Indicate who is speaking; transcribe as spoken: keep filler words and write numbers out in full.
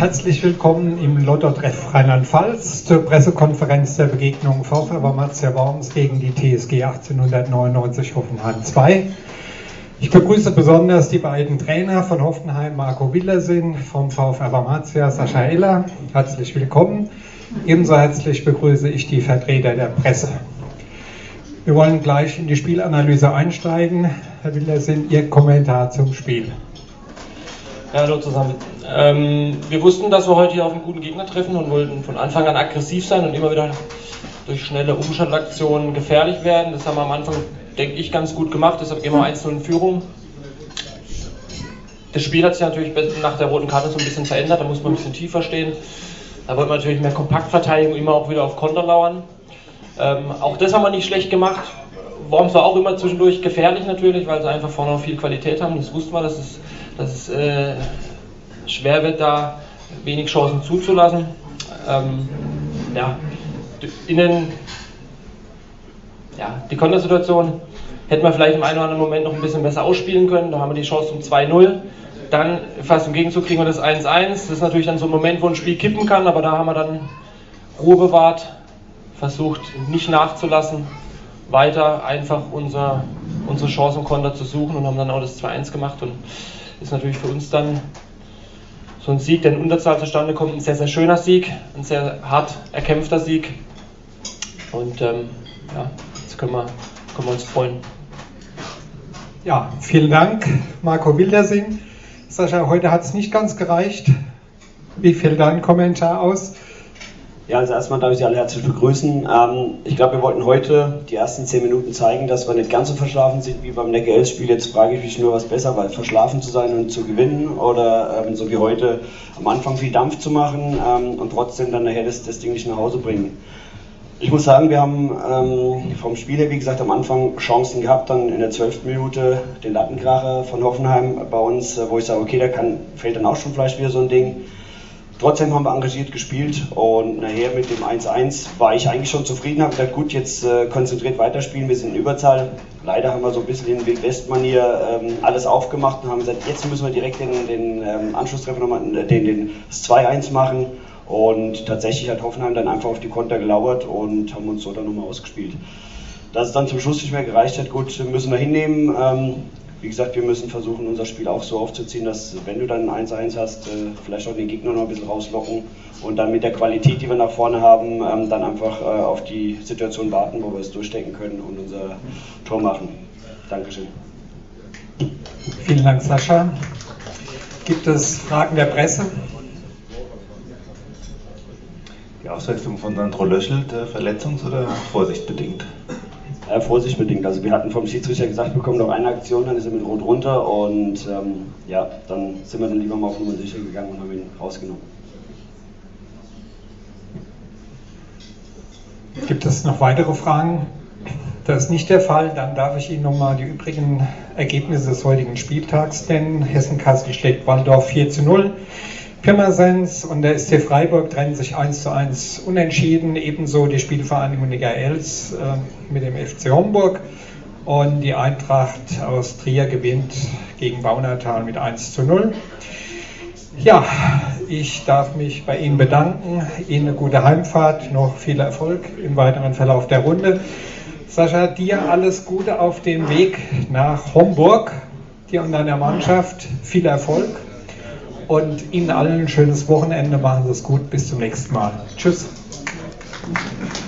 Speaker 1: Herzlich willkommen im Lotto-Treff Rheinland-Pfalz zur Pressekonferenz der Begegnung VfR Worms gegen die T S G achtzehnhundertneunundneunzig Hoffenheim zwei. Ich begrüße besonders die beiden Trainer von Hoffenheim, Marco Wildersinn, vom VfR Wormatia, Sascha Eller. Herzlich willkommen. Ebenso herzlich begrüße ich die Vertreter der Presse. Wir wollen gleich in die Spielanalyse einsteigen. Herr Wildersinn, Ihr Kommentar zum Spiel.
Speaker 2: Ja, hallo zusammen. Ähm, wir wussten, dass wir heute hier auf einen guten Gegner treffen und wollten von Anfang an aggressiv sein und immer wieder durch schnelle Umschaltaktionen gefährlich werden. Das haben wir am Anfang, denke ich, ganz gut gemacht. Deshalb gehen wir eins null in Führung. Das Spiel hat sich natürlich nach der roten Karte so ein bisschen verändert. Da muss man ein bisschen tiefer stehen. Da wollte man natürlich mehr Kompaktverteidigung, immer auch wieder auf Konter lauern. Ähm, auch das haben wir nicht schlecht gemacht. Worms war auch immer zwischendurch gefährlich natürlich, weil sie einfach vorne noch viel Qualität haben. Das wussten wir, dass es, dass es äh, schwer wird, da wenig Chancen zuzulassen. Ähm, ja, innen, ja, die Kontersituation hätten wir vielleicht im einen oder anderen Moment noch ein bisschen besser ausspielen können. Da haben wir die Chance zum zwei null. Dann fast im Gegenzug kriegen wir das eins eins. Das ist natürlich dann so ein Moment, wo ein Spiel kippen kann, aber da haben wir dann Ruhe bewahrt, versucht nicht nachzulassen, weiter einfach unser, unsere Chance im Konter zu suchen und haben dann auch das zwei eins gemacht. Und ist natürlich für uns dann so ein Sieg, der in Unterzahl zustande kommt, ein sehr, sehr schöner Sieg, ein sehr hart erkämpfter Sieg. Und ähm, ja, jetzt können wir, können wir uns freuen.
Speaker 1: Ja, vielen Dank, Marco Wildersinn. Sascha, heute hat es nicht ganz gereicht. Wie fällt dein Kommentar aus?
Speaker 3: Ja, also erstmal darf ich Sie alle herzlich begrüßen. Ähm, ich glaube, wir wollten heute die ersten zehn Minuten zeigen, dass wir nicht ganz so verschlafen sind wie beim Neckar-Elf-Spiel. Jetzt frage ich mich nur, was besser war, verschlafen zu sein und zu gewinnen oder ähm, so wie heute am Anfang viel Dampf zu machen ähm, und trotzdem dann nachher das, das Ding nicht nach Hause bringen. Ich muss sagen, wir haben ähm, vom Spiel her, wie gesagt, am Anfang Chancen gehabt, dann in der zwölften Minute den Lattenkracher von Hoffenheim bei uns, wo ich sage, okay, da kann, fällt dann auch schon vielleicht wieder so ein Ding. Trotzdem haben wir engagiert gespielt und nachher mit dem eins eins war ich eigentlich schon zufrieden, habe gesagt, gut, jetzt äh, konzentriert weiterspielen, wir sind in Überzahl. Leider haben wir so ein bisschen in Wild-West-Manier ähm, alles aufgemacht und haben gesagt, jetzt müssen wir direkt den, den ähm, Anschlusstreffer nochmal, den, den das zwei eins machen. Und tatsächlich hat Hoffenheim dann einfach auf die Konter gelauert und haben uns so dann nochmal ausgespielt. Dass es dann zum Schluss nicht mehr gereicht hat, gut, müssen wir hinnehmen. Ähm, wie gesagt, wir müssen versuchen, unser Spiel auch so aufzuziehen, dass wenn du dann eins eins hast, äh, vielleicht auch den Gegner noch ein bisschen rauslocken und dann mit der Qualität, die wir nach vorne haben, ähm, dann einfach äh, auf die Situation warten, wo wir es durchstecken können und unser Tor machen. Dankeschön.
Speaker 1: Vielen Dank, Sascha. Gibt es Fragen der Presse?
Speaker 4: Die Auswechslung von Sandro Löschelt, äh, verletzungs- oder vorsichtbedingt?
Speaker 3: Äh, vorsichtbedingt. Also wir hatten vom Schiedsrichter gesagt, wir bekommen noch eine Aktion, dann ist er mit Rot runter und ähm, ja, dann sind wir dann lieber mal auf Nummer sicher gegangen und haben ihn rausgenommen.
Speaker 1: Gibt es noch weitere Fragen? Das ist nicht der Fall. Dann darf ich Ihnen nochmal die übrigen Ergebnisse des heutigen Spieltags nennen. Hessen-Kassel schlägt Walldorf vier zu null. Pirmasens und der S C Freiburg trennen sich eins zu eins unentschieden, ebenso die Spielvereinigung Neckar-Elz äh, mit dem F C Homburg und die Eintracht aus Trier gewinnt gegen Baunatal mit eins zu null. Ja, ich darf mich bei Ihnen bedanken, Ihnen eine gute Heimfahrt, noch viel Erfolg im weiteren Verlauf der Runde. Sascha, dir alles Gute auf dem Weg nach Homburg, dir und deiner Mannschaft viel Erfolg. Und Ihnen allen ein schönes Wochenende. Machen Sie es gut. Bis zum nächsten Mal. Tschüss.